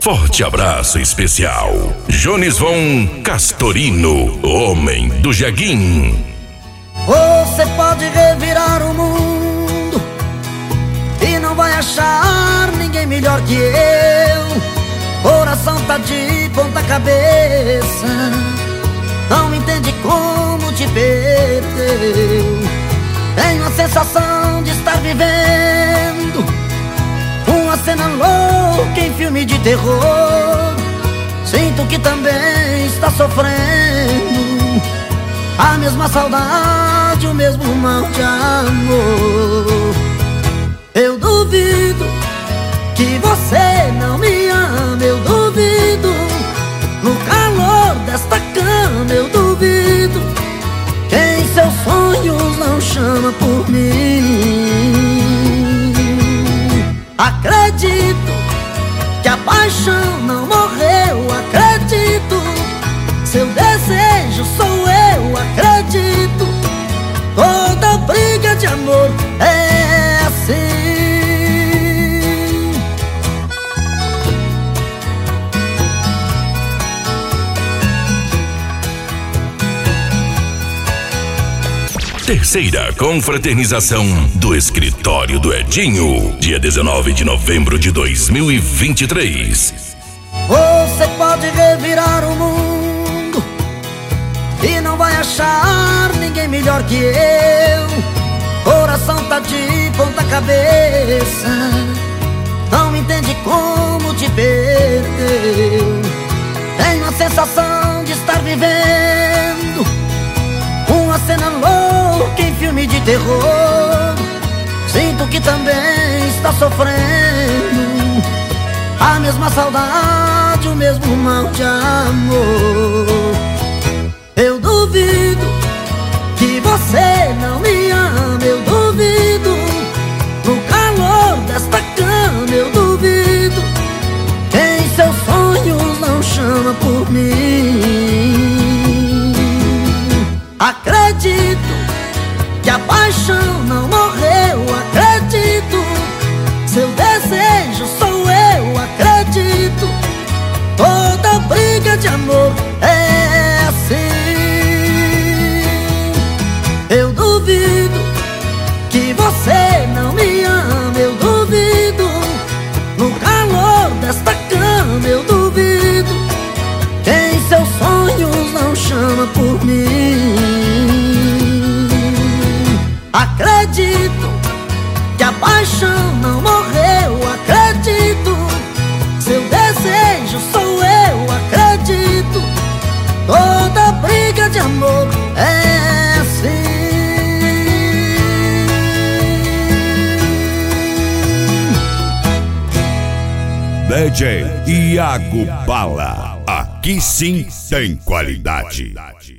Forte abraço especial. Jones Von Castorino, homem do Jeguim. Você pode revirar o mundo e não vai achar ninguém melhor que eu. Coração tá de ponta cabeça, não entende como te perdeu. Tenho a sensação de estar vivendo uma cena louca em filme de terror. Sinto que também está sofrendo a mesma saudade, o mesmo mal de amor. Eu duvido que você não me ama, eu duvido. No calor desta cama eu duvido. Quem em seus sonhos não chama por mim. Acredito que a paixão não morreu, acredito. Seu desejo sou eu, acredito. Toda briga de amor é assim. Terceira confraternização do Escritório do Edinho, dia 19 de novembro de 2023. Você pode revirar o mundo e não vai achar ninguém melhor que eu. Coração tá de ponta cabeça, não entende como te perdeu. Tenho a sensação de estar vivendo uma cena louca em filme de terror. Sinto que também está sofrendo a mesma saudade, o mesmo mal de amor. Eu duvido que você não me ama, eu duvido. No calor desta cama eu duvido. Quem em seus sonhos não chama por mim. Acredito que a paixão não morreu, acredito. Seu desejo sou eu, acredito. Toda briga de amor é assim. Eu duvido que você não me ama, eu duvido. No calor desta cama eu duvido. Quem em seus sonhos não chama por mim. Acredito que a paixão não morreu, acredito. Seu desejo sou eu, acredito. Toda briga de amor é assim. DJ Iago Bala, aqui sim tem qualidade.